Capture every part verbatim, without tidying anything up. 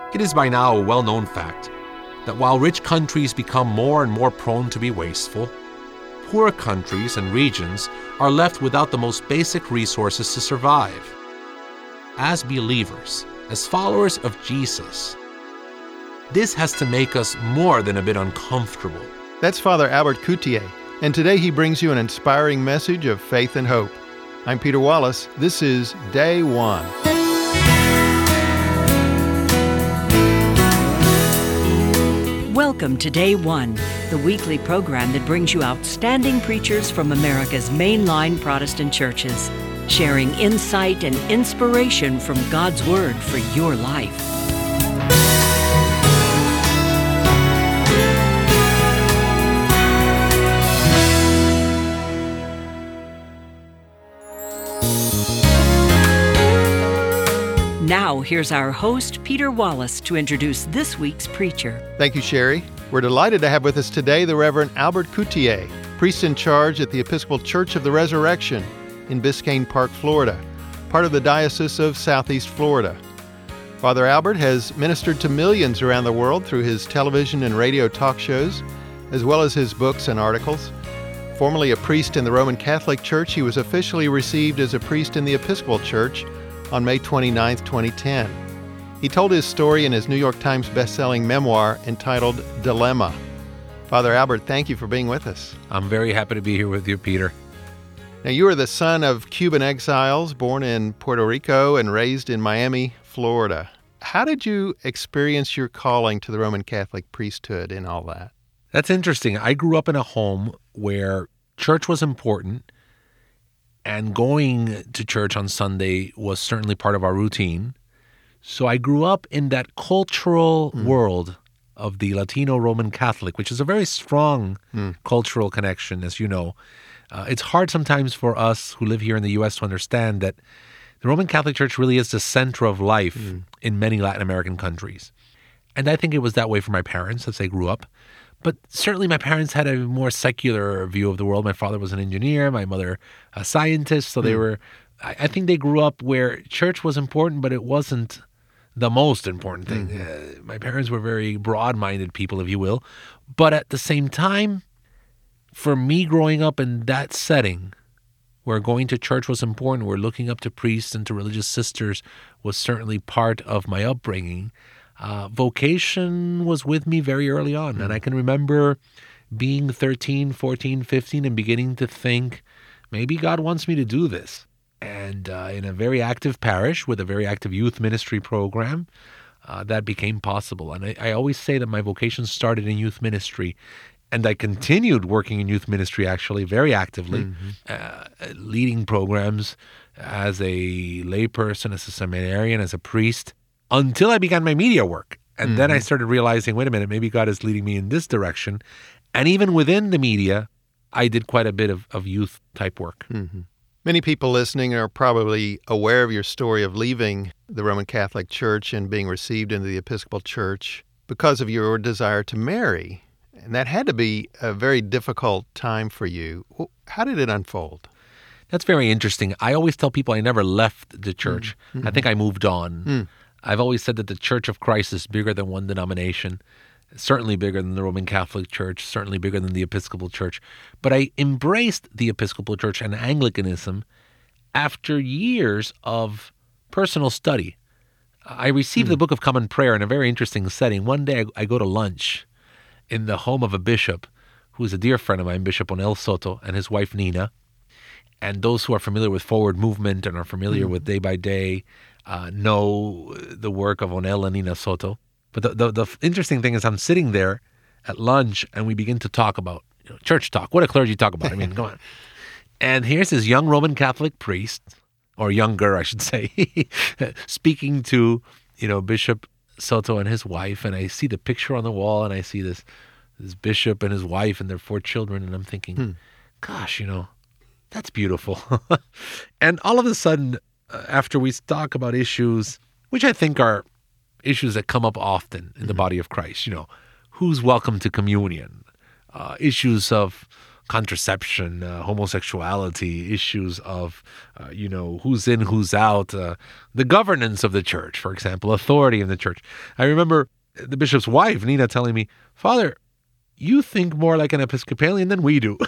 It is by now a well-known fact that while rich countries become more and more prone to be wasteful, poor countries and regions are left without the most basic resources to survive. As believers, as followers of Jesus, this has to make us more than a bit uncomfortable. That's Father Albert Couthier, and today he brings you an inspiring message of faith and hope. I'm Peter Wallace. This is Day One. Welcome to Day One, the weekly program that brings you outstanding preachers from America's mainline Protestant churches, sharing insight and inspiration from God's Word for your life. Now, here's our host, Peter Wallace, to introduce this week's preacher. Thank you, Sherry. We're delighted to have with us today the Reverend Albert Couthier, priest in charge at the Episcopal Church of the Resurrection in Biscayne Park, Florida, part of the Diocese of Southeast Florida. Father Albert has ministered to millions around the world through his television and radio talk shows, as well as his books and articles. Formerly a priest in the Roman Catholic Church, he was officially received as a priest in the Episcopal Church on May twenty-ninth, twenty ten. He told his story in his New York Times best-selling memoir entitled Dilemma. Father Albert, thank you for being with us. I'm very happy to be here with you, Peter. Now, you are the son of Cuban exiles, born in Puerto Rico and raised in Miami, Florida. How did you experience your calling to the Roman Catholic priesthood and all that? That's interesting. I grew up in a home where church was important, and going to church on Sunday was certainly part of our routine. So I grew up in that cultural mm. world of the Latino Roman Catholic, which is a very strong mm. cultural connection, as you know. Uh, it's hard sometimes for us who live here in the U S to understand that the Roman Catholic Church really is the center of life mm. in many Latin American countries. And I think it was that way for my parents as they grew up. But certainly my parents had a more secular view of the world. My father was an engineer, my mother a scientist. So they mm. were, I, I think they grew up where church was important, but it wasn't the most important thing. Mm-hmm. Uh, my parents were very broad-minded people, if you will. But at the same time, for me growing up in that setting, where going to church was important, where looking up to priests and to religious sisters was certainly part of my upbringing, Uh, vocation was with me very early on. Mm. And I can remember being thirteen, fourteen, fifteen and beginning to think, maybe God wants me to do this. And uh, in a very active parish with a very active youth ministry program, uh, that became possible. And I, I always say that my vocation started in youth ministry. And I continued working in youth ministry, actually, very actively, mm-hmm. uh, leading programs as a layperson, as a seminarian, as a priest, until I began my media work. And mm-hmm. then I started realizing, wait a minute, maybe God is leading me in this direction. And even within the media, I did quite a bit of, of youth-type work. Mm-hmm. Many people listening are probably aware of your story of leaving the Roman Catholic Church and being received into the Episcopal Church because of your desire to marry. And that had to be a very difficult time for you. How did it unfold? That's very interesting. I always tell people I never left the church. Mm-hmm. I think I moved on. Mm. I've always said that the Church of Christ is bigger than one denomination, certainly bigger than the Roman Catholic Church, certainly bigger than the Episcopal Church. But I embraced the Episcopal Church and Anglicanism after years of personal study. I received mm. the Book of Common Prayer in a very interesting setting. One day I, I go to lunch in the home of a bishop who is a dear friend of mine, Bishop Onel Soto, and his wife Nina. And those who are familiar with Forward Movement and are familiar mm. with Day by Day Uh, know the work of Onel and Nina Soto. But the, the the interesting thing is I'm sitting there at lunch and we begin to talk about you know, church talk. What a clergy talk about. I mean, come on. And here's this young Roman Catholic priest, or younger, I should say, speaking to, you know, Bishop Soto and his wife. And I see the picture on the wall and I see this, this bishop and his wife and their four children. And I'm thinking, hmm. gosh, you know, that's beautiful. And all of a sudden, after we talk about issues, which I think are issues that come up often in mm-hmm. the body of Christ, you know, who's welcome to communion, uh, issues of contraception, uh, homosexuality, issues of, uh, you know, who's in, who's out, uh, the governance of the church, for example, authority in the church. I remember the bishop's wife, Nina, telling me, "Father, you think more like an Episcopalian than we do."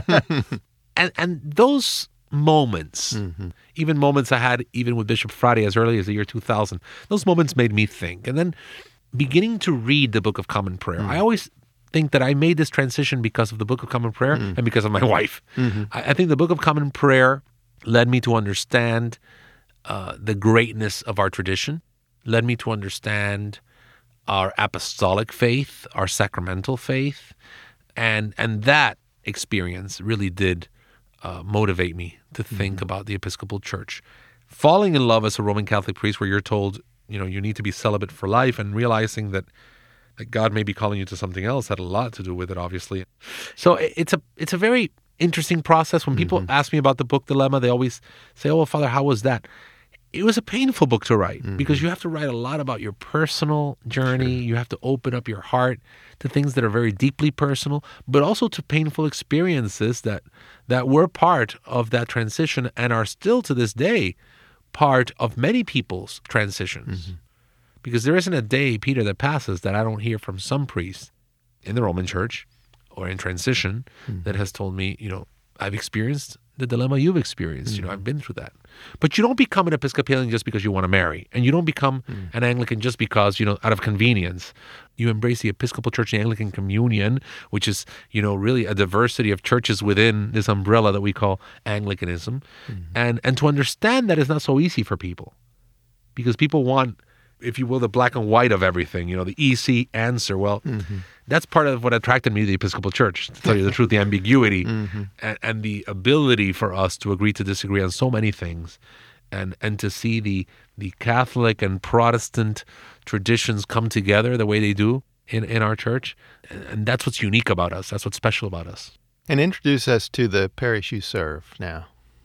and and those moments, mm-hmm. even moments I had even with Bishop Friday as early as the year two thousand, those moments made me think. And then beginning to read the Book of Common Prayer, mm-hmm. I always think that I made this transition because of the Book of Common Prayer mm-hmm. and because of my wife. Mm-hmm. I, I think the Book of Common Prayer led me to understand uh, the greatness of our tradition, led me to understand our apostolic faith, our sacramental faith, and and that experience really did uh, motivate me to think mm-hmm. about the Episcopal Church. Falling in love as a Roman Catholic priest, where you're told, you know, you need to be celibate for life, and realizing that that God may be calling you to something else had a lot to do with it, obviously. So it's a it's a very interesting process. When people mm-hmm. ask me about the book Dilemma, they always say, "Oh, well, Father, how was that?" It was a painful book to write mm-hmm. because you have to write a lot about your personal journey. Sure. You have to open up your heart to things that are very deeply personal, but also to painful experiences that that were part of that transition and are still to this day part of many people's transitions. Mm-hmm. Because there isn't a day, Peter, that passes that I don't hear from some priest in the Roman Church or in transition mm-hmm. that has told me, you know, I've experienced the dilemma you've experienced. Mm-hmm. You know, I've been through that. But you don't become an Episcopalian just because you want to marry. And you don't become mm-hmm. an Anglican just because, you know, out of convenience. You embrace the Episcopal Church and Anglican Communion, which is, you know, really a diversity of churches within this umbrella that we call Anglicanism. Mm-hmm. And, and to understand that is not so easy for people. Because people want, if you will, the black and white of everything, you know, the easy answer. Well, mm-hmm. that's part of what attracted me to the Episcopal Church, to tell you the truth, the ambiguity mm-hmm. and, and the ability for us to agree to disagree on so many things, and and to see the the Catholic and Protestant traditions come together the way they do in, in our church. And, and that's what's unique about us. That's what's special about us. And introduce us to the parish you serve now.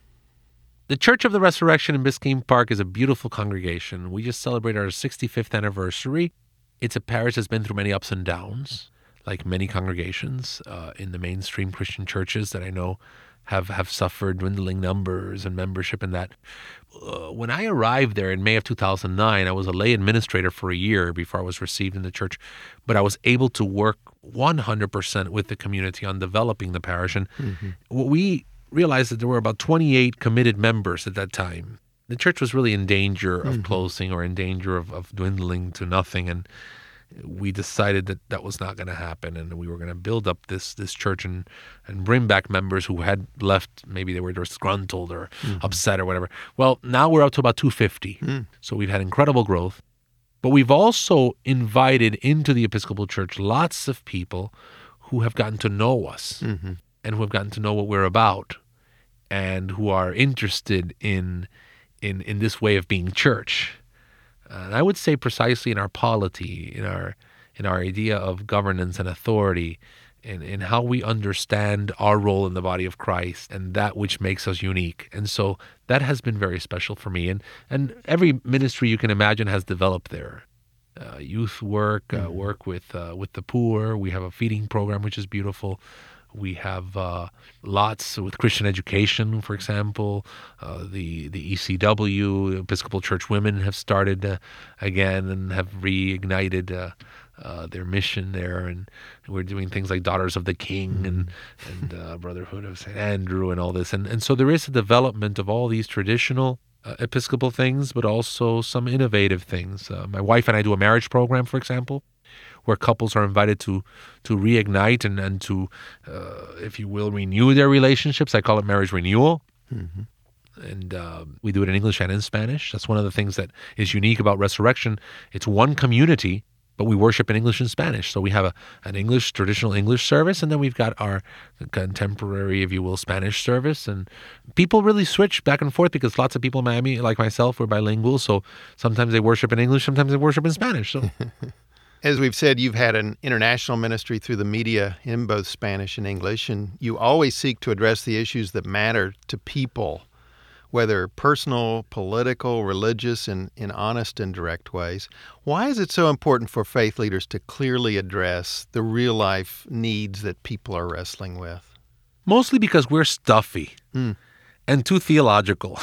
The Church of the Resurrection in Biscayne Park is a beautiful congregation. We just celebrated our sixty-fifth anniversary. It's a parish that's been through many ups and downs, like many congregations uh, in the mainstream Christian churches that I know have, have suffered dwindling numbers and membership and that. Uh, when I arrived there in May of two thousand nine, I was a lay administrator for a year before I was received in the church, but I was able to work one hundred percent with the community on developing the parish. And mm-hmm. what we realized that there were about twenty-eight committed members at that time. The church was really in danger of mm-hmm. closing or in danger of, of dwindling to nothing, and we decided that that was not going to happen, and we were going to build up this this church and, and bring back members who had left. Maybe they were disgruntled or mm-hmm. upset or whatever. Well, now we're up to about two hundred fifty, mm. so we've had incredible growth. But we've also invited into the Episcopal Church lots of people who have gotten to know us. Mm-hmm. and who have gotten to know what we're about, and who are interested in in in this way of being church. And I would say precisely in our polity, in our in our idea of governance and authority, in, in how we understand our role in the body of Christ and that which makes us unique. And so that has been very special for me. And and every ministry you can imagine has developed there. Uh, youth work, uh, mm-hmm. work with uh, with the poor. We have a feeding program, which is beautiful. We have uh, lots with Christian education, for example. Uh, the the E C W, Episcopal Church Women, have started uh, again and have reignited uh, uh, their mission there. And we're doing things like Daughters of the King mm-hmm. and and uh, Brotherhood of Saint Andrew and all this. And and so there is a development of all these traditional uh, Episcopal things, but also some innovative things. Uh, my wife and I do a marriage program, for example, where couples are invited to to reignite and, and to, uh, if you will, renew their relationships. I call it marriage renewal. Mm-hmm. And uh, we do it in English and in Spanish. That's one of the things that is unique about Resurrection. It's one community, but we worship in English and Spanish. So we have a, an English, traditional English service, and then we've got our contemporary, if you will, Spanish service. And people really switch back and forth because lots of people in Miami, like myself, were bilingual. So sometimes they worship in English, sometimes they worship in Spanish. So... As we've said, you've had an international ministry through the media in both Spanish and English, and you always seek to address the issues that matter to people, whether personal, political, religious, and in honest and direct ways. Why is it so important for faith leaders to clearly address the real-life needs that people are wrestling with? Mostly because we're stuffy Mm. and too theological.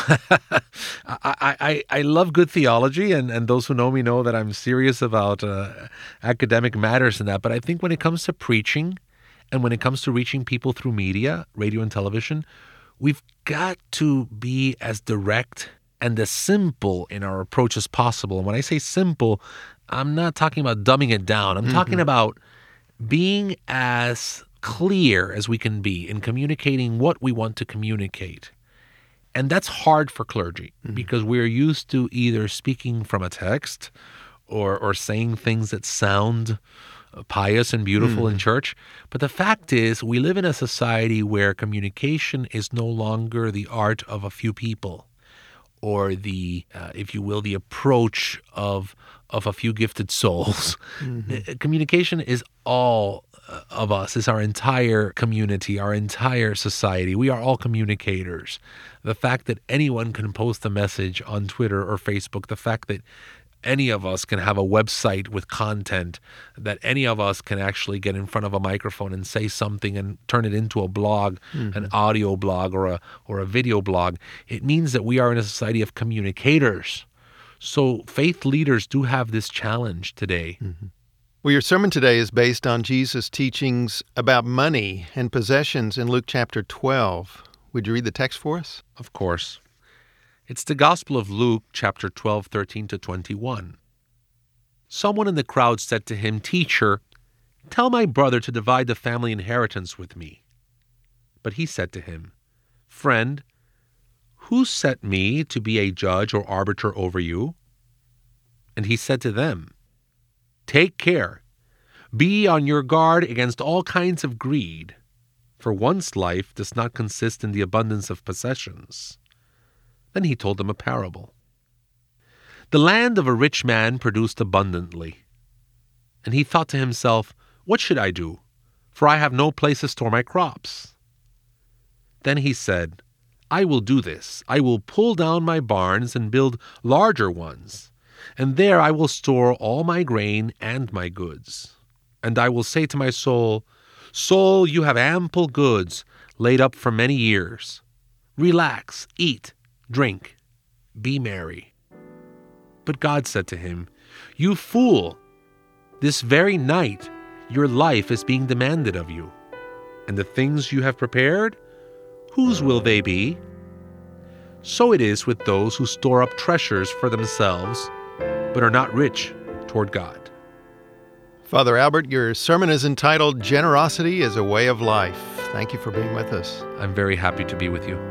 I, I, I love good theology, and, and those who know me know that I'm serious about uh, academic matters and that. But I think when it comes to preaching and when it comes to reaching people through media, radio and television, we've got to be as direct and as simple in our approach as possible. And when I say simple, I'm not talking about dumbing it down. I'm mm-hmm. talking about being as clear as we can be in communicating what we want to communicate. And that's hard for clergy mm-hmm. because we're used to either speaking from a text or or saying things that sound pious and beautiful mm-hmm. in church. But the fact is, we live in a society where communication is no longer the art of a few people or the, uh, if you will, the approach of of a few gifted souls. Mm-hmm. Communication is all of us, is our entire community, our entire society. We are all communicators. The fact that anyone can post a message on Twitter or Facebook, the fact that any of us can have a website with content, that any of us can actually get in front of a microphone and say something and turn it into a blog, mm-hmm. an audio blog or a or a video blog, it means that we are in a society of communicators. So faith leaders do have this challenge today. Mm-hmm. Well, your sermon today is based on Jesus' teachings about money and possessions in Luke chapter twelve. Would you read the text for us? Of course. It's the Gospel of Luke, chapter twelve, thirteen to twenty-one. Someone in the crowd said to him, "Teacher, tell my brother to divide the family inheritance with me." But he said to him, "Friend, who set me to be a judge or arbiter over you?" And he said to them, "Take care. Be on your guard against all kinds of greed, for one's life does not consist in the abundance of possessions." Then he told them a parable. The land of a rich man produced abundantly. And he thought to himself, "What should I do? For I have no place to store my crops." Then he said, "I will do this. I will pull down my barns and build larger ones, and there I will store all my grain and my goods. And I will say to my soul, 'Soul, you have ample goods laid up for many years. Relax, eat, drink, be merry.' But God said to him, 'You fool! This very night your life is being demanded of you. And the things you have prepared, whose will they be?' So it is with those who store up treasures for themselves, but are not rich toward God." Father Albert, your sermon is entitled Generosity as a Way of Life. Thank you for being with us. I'm very happy to be with you.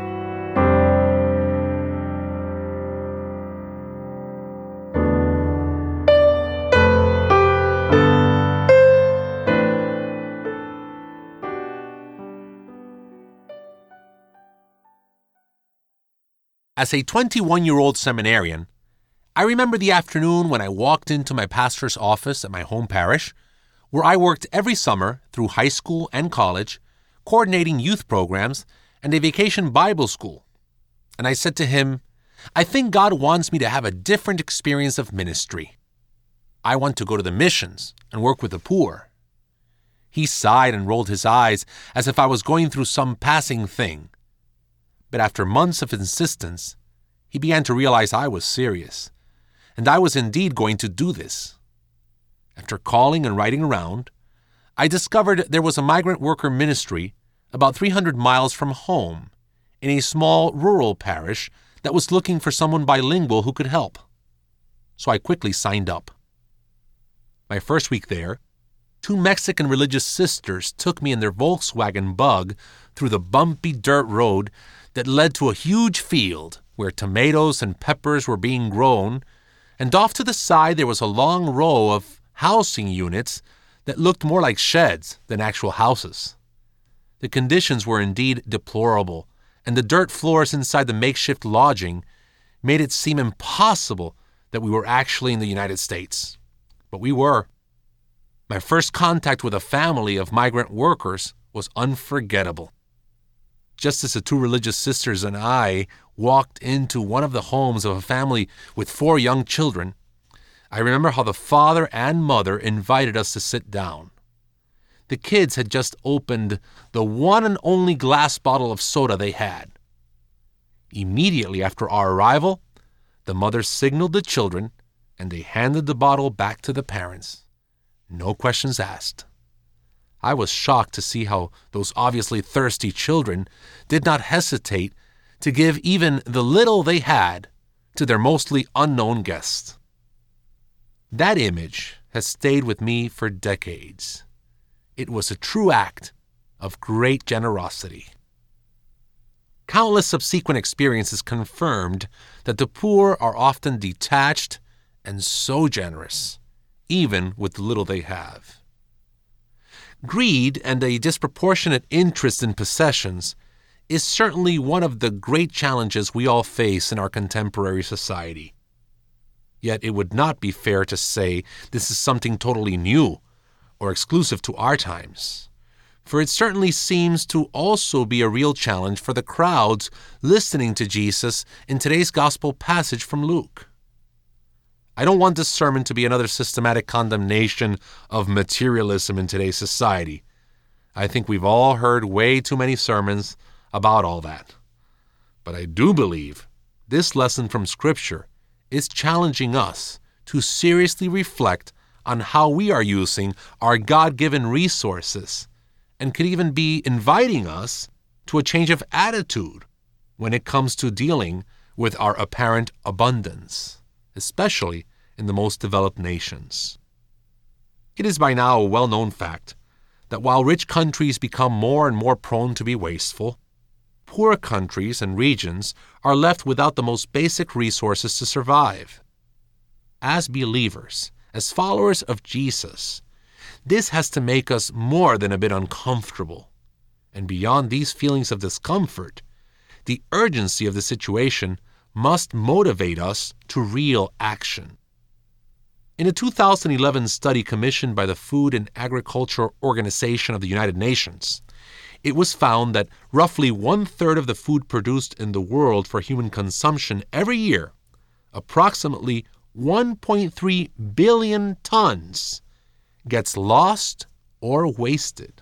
As a twenty-one-year-old seminarian, I remember the afternoon when I walked into my pastor's office at my home parish, where I worked every summer through high school and college, coordinating youth programs and a vacation Bible school. And I said to him, "I think God wants me to have a different experience of ministry. I want to go to the missions and work with the poor." He sighed and rolled his eyes as if I was going through some passing thing. But after months of insistence, he began to realize I was serious, and I was indeed going to do this. After calling and writing around, I discovered there was a migrant worker ministry about three hundred miles from home in a small rural parish that was looking for someone bilingual who could help. So I quickly signed up. My first week there, two Mexican religious sisters took me in their Volkswagen Bug through the bumpy dirt road that led to a huge field where tomatoes and peppers were being grown, and off to the side there was a long row of housing units that looked more like sheds than actual houses. The conditions were indeed deplorable, and the dirt floors inside the makeshift lodging made it seem impossible that we were actually in the United States. But we were. My first contact with a family of migrant workers was unforgettable. Just as the two religious sisters and I walked into one of the homes of a family with four young children, I remember how the father and mother invited us to sit down. The kids had just opened the one and only glass bottle of soda they had. Immediately after our arrival, the mother signaled the children, and they handed the bottle back to the parents. No questions asked. I was shocked to see how those obviously thirsty children did not hesitate to give even the little they had to their mostly unknown guests. That image has stayed with me for decades. It was a true act of great generosity. Countless subsequent experiences confirmed that the poor are often detached and so generous, even with the little they have. Greed and a disproportionate interest in possessions is certainly one of the great challenges we all face in our contemporary society. Yet it would not be fair to say this is something totally new or exclusive to our times, for it certainly seems to also be a real challenge for the crowds listening to Jesus in today's gospel passage from Luke. I don't want this sermon to be another systematic condemnation of materialism in today's society. I think we've all heard way too many sermons about all that. But I do believe this lesson from Scripture is challenging us to seriously reflect on how we are using our God-given resources, and could even be inviting us to a change of attitude when it comes to dealing with our apparent abundance, especially in the most developed nations. It is by now a well-known fact that while rich countries become more and more prone to be wasteful, poor countries and regions are left without the most basic resources to survive. As believers, as followers of Jesus, this has to make us more than a bit uncomfortable. And beyond these feelings of discomfort, the urgency of the situation must motivate us to real action. In a two thousand eleven study commissioned by the Food and Agriculture Organization of the United Nations, it was found that roughly one-third of the food produced in the world for human consumption every year, approximately one point three billion tons, gets lost or wasted.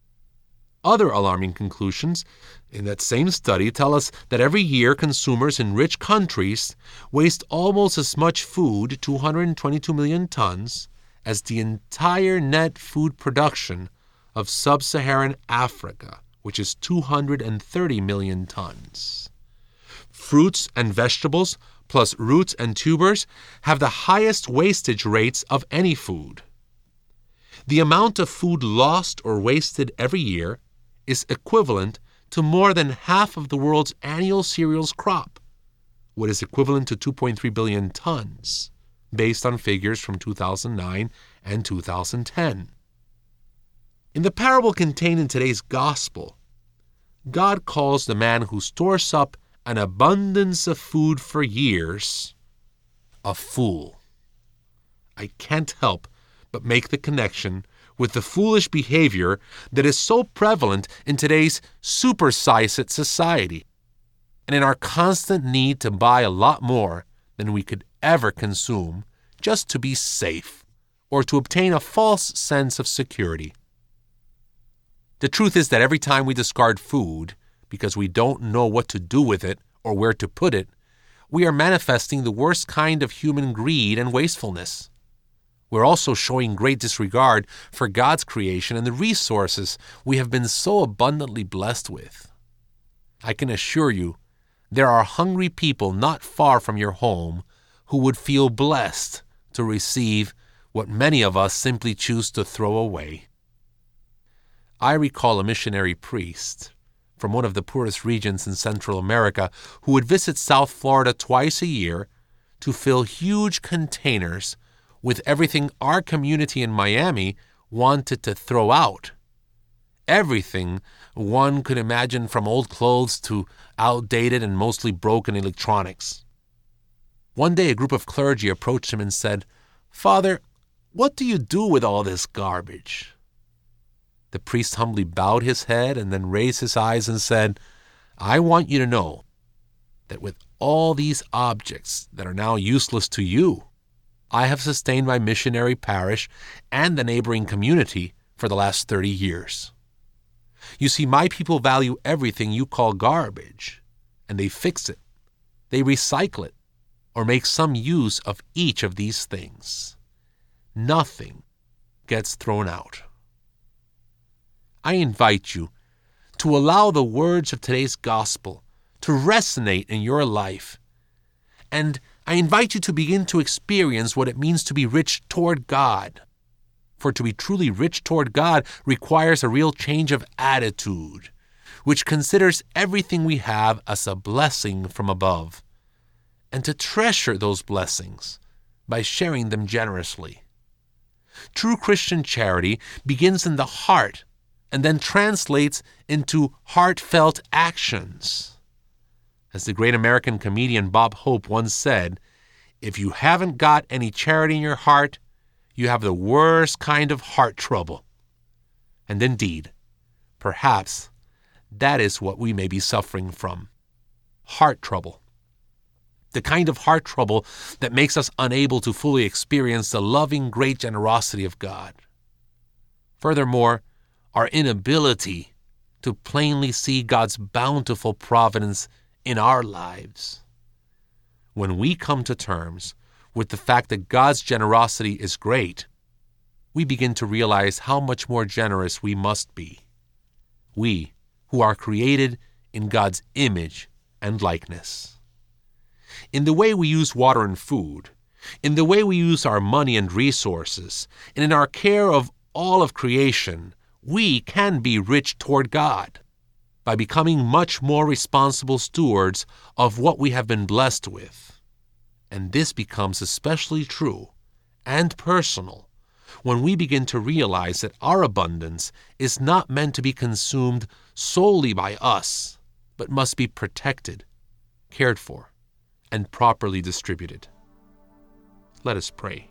Other alarming conclusions in that same study tell us that every year consumers in rich countries waste almost as much food, two hundred twenty-two million tons, as the entire net food production of sub-Saharan Africa, which is two hundred thirty million tons. Fruits and vegetables, plus roots and tubers, have the highest wastage rates of any food. The amount of food lost or wasted every year is equivalent to more than half of the world's annual cereals crop, what is equivalent to two point three billion tons, based on figures from two thousand nine and two thousand ten. In the parable contained in today's gospel, God calls the man who stores up an abundance of food for years a fool. I can't help but make the connection with the foolish behavior that is so prevalent in today's super-size-it society, and in our constant need to buy a lot more than we could ever consume just to be safe or to obtain a false sense of security. The truth is that every time we discard food because we don't know what to do with it or where to put it, we are manifesting the worst kind of human greed and wastefulness. We're also showing great disregard for God's creation and the resources we have been so abundantly blessed with. I can assure you, there are hungry people not far from your home who would feel blessed to receive what many of us simply choose to throw away. I recall a missionary priest from one of the poorest regions in Central America who would visit South Florida twice a year to fill huge containers with everything our community in Miami wanted to throw out. Everything one could imagine, from old clothes to outdated and mostly broken electronics. One day a group of clergy approached him and said, "Father, what do you do with all this garbage?" The priest humbly bowed his head and then raised his eyes and said, "I want you to know that with all these objects that are now useless to you, I have sustained my missionary parish and the neighboring community for the last thirty years. You see, my people value everything you call garbage, and they fix it, they recycle it, or make some use of each of these things. Nothing gets thrown out. I invite you to allow the words of today's gospel to resonate in your life. And I invite you to begin to experience what it means to be rich toward God. For to be truly rich toward God requires a real change of attitude, which considers everything we have as a blessing from above, and to treasure those blessings by sharing them generously. True Christian charity begins in the heart and then translates into heartfelt actions. As the great American comedian Bob Hope once said, "If you haven't got any charity in your heart, you have the worst kind of heart trouble." And indeed, perhaps that is what we may be suffering from. Heart trouble. The kind of heart trouble that makes us unable to fully experience the loving, great generosity of God. Furthermore, our inability to plainly see God's bountiful providence in our lives. When we come to terms with the fact that God's generosity is great, we begin to realize how much more generous we must be. We, who are created in God's image and likeness. In the way we use water and food, in the way we use our money and resources, and in our care of all of creation, we can be rich toward God by becoming much more responsible stewards of what we have been blessed with. And this becomes especially true and personal when we begin to realize that our abundance is not meant to be consumed solely by us, but must be protected, cared for, and properly distributed. Let us pray.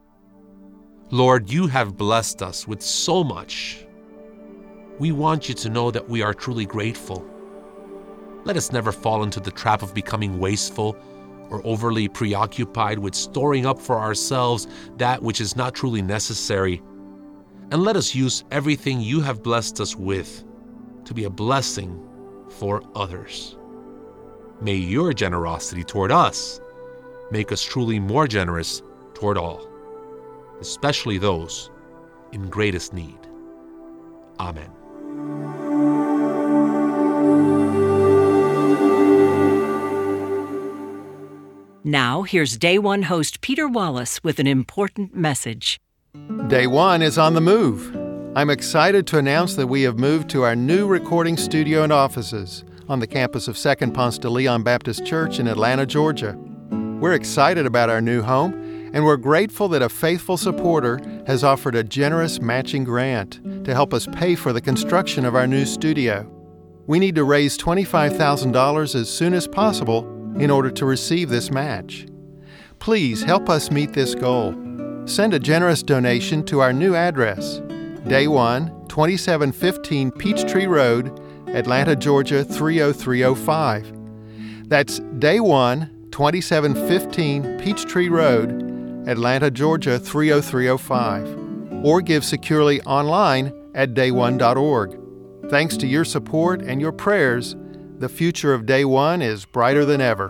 Lord, you have blessed us with so much. We want you to know that we are truly grateful. Let us never fall into the trap of becoming wasteful or overly preoccupied with storing up for ourselves that which is not truly necessary. And let us use everything you have blessed us with to be a blessing for others. May your generosity toward us make us truly more generous toward all, especially those in greatest need. Amen. Now, here's Day One host Peter Wallace with an important message. Day One is on the move. I'm excited to announce that we have moved to our new recording studio and offices on the campus of Second Ponce de Leon Baptist Church in Atlanta, Georgia. We're excited about our new home, and we're grateful that a faithful supporter has offered a generous matching grant to help us pay for the construction of our new studio. We need to raise twenty-five thousand dollars as soon as possible in order to receive this match. Please help us meet this goal. Send a generous donation to our new address, Day One, twenty-seven fifteen Peachtree Road, Atlanta, Georgia three oh three oh five. That's Day One, twenty-seven fifteen Peachtree Road, Atlanta, Georgia three oh three oh five. Or give securely online at day one dot org. Thanks to your support and your prayers, the future of Day One is brighter than ever.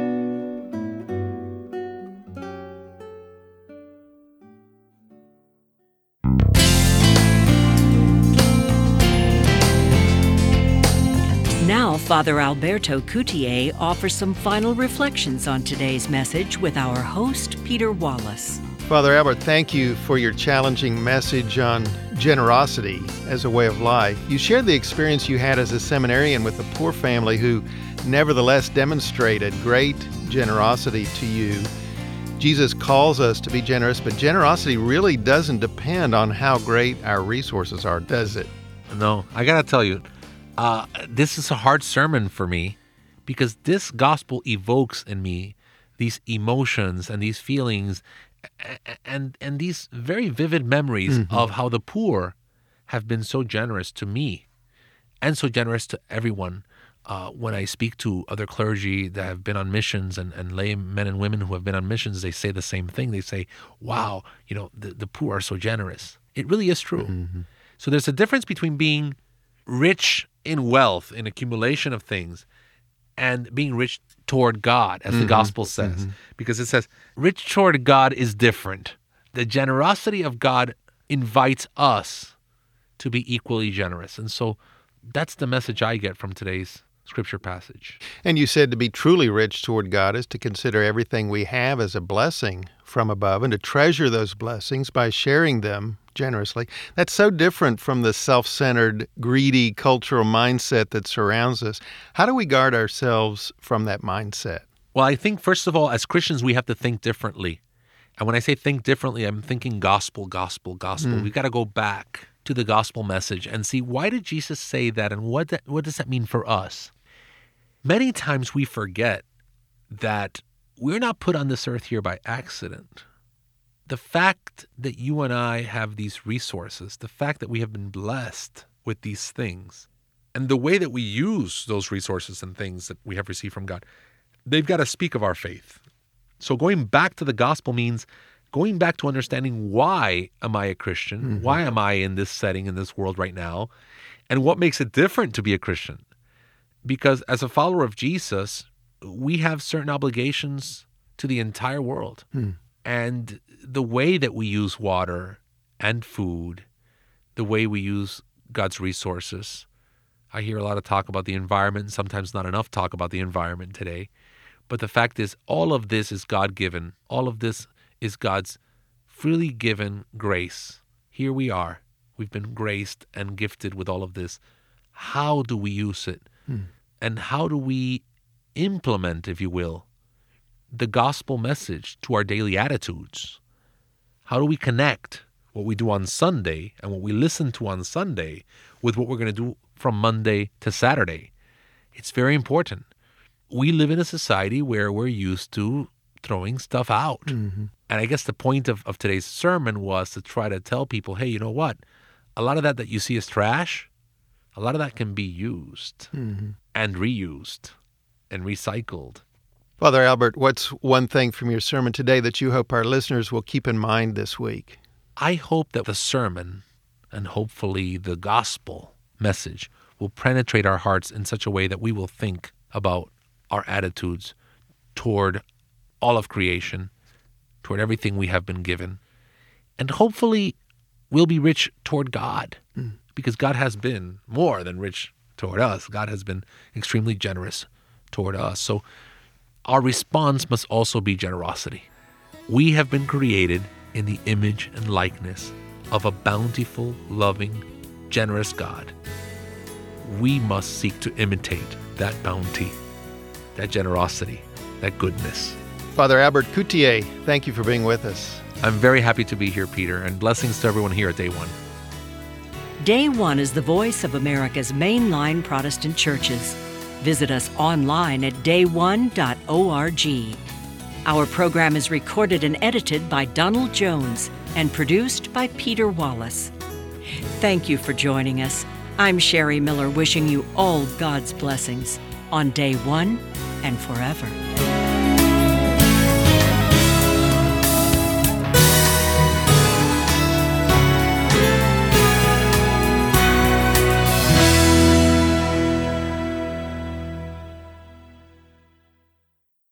Now, Father Alberto Coutier offers some final reflections on today's message with our host, Peter Wallace. Father Albert, thank you for your challenging message on generosity as a way of life. You shared the experience you had as a seminarian with a poor family who nevertheless demonstrated great generosity to you. Jesus calls us to be generous, but generosity really doesn't depend on how great our resources are, does it? No, I gotta tell you, uh, this is a hard sermon for me because this gospel evokes in me these emotions and these feelings and and these very vivid memories mm-hmm. of how the poor have been so generous to me and so generous to everyone. Uh, when I speak to other clergy that have been on missions and, and lay men and women who have been on missions, they say the same thing. They say, wow, you know, the, the poor are so generous. It really is true. Mm-hmm. So there's a difference between being rich in wealth, in accumulation of things, and being rich toward God, as mm-hmm. the gospel says. Mm-hmm. Because it says, rich toward God is different. The generosity of God invites us to be equally generous. And so that's the message I get from today's scripture passage. And you said to be truly rich toward God is to consider everything we have as a blessing from above and to treasure those blessings by sharing them generously. That's so different from the self-centered, greedy cultural mindset that surrounds us. How do we guard ourselves from that mindset? Well, I think, first of all, as Christians, we have to think differently. And when I say think differently, I'm thinking gospel, gospel, gospel. Mm. We've got to go back to the gospel message and see, why did Jesus say that, and what that, what does that mean for us? Many times we forget that we're not put on this earth here by accident. The fact that you and I have these resources, the fact that we have been blessed with these things, and the way that we use those resources and things that we have received from God, they've got to speak of our faith. So going back to the gospel means going back to understanding, why am I a Christian? Mm-hmm. Why am I in this setting, in this world right now? And what makes it different to be a Christian? Because as a follower of Jesus, we have certain obligations to the entire world. Mm. And the way that we use water and food, the way we use God's resources. I hear a lot of talk about the environment, and sometimes not enough talk about the environment today. But the fact is, all of this is God-given. All of this is God's freely given grace. Here we are. We've been graced and gifted with all of this. How do we use it? Hmm. And how do we implement, if you will, the gospel message to our daily attitudes? How do we connect what we do on Sunday and what we listen to on Sunday with what we're going to do from Monday to Saturday? It's very important. We live in a society where we're used to throwing stuff out. Mm-hmm. And I guess the point of, of today's sermon was to try to tell people, hey, you know what? A lot of that that you see as trash, a lot of that can be used mm-hmm. and reused and recycled. Father Albert, what's one thing from your sermon today that you hope our listeners will keep in mind this week? I hope that the sermon and hopefully the gospel message will penetrate our hearts in such a way that we will think about our attitudes toward all of creation, toward everything we have been given. And hopefully we'll be rich toward God, mm. because God has been more than rich toward us. God has been extremely generous toward us. So our response must also be generosity. We have been created in the image and likeness of a bountiful, loving, generous God. We must seek to imitate that bounty, that generosity, that goodness. Father Albert Couturier, thank you for being with us. I'm very happy to be here, Peter, and blessings to everyone here at Day One. Day One is the voice of America's mainline Protestant churches. Visit us online at day one dot org. Our program is recorded and edited by Donald Jones and produced by Peter Wallace. Thank you for joining us. I'm Sherry Miller, wishing you all God's blessings on Day One and forever.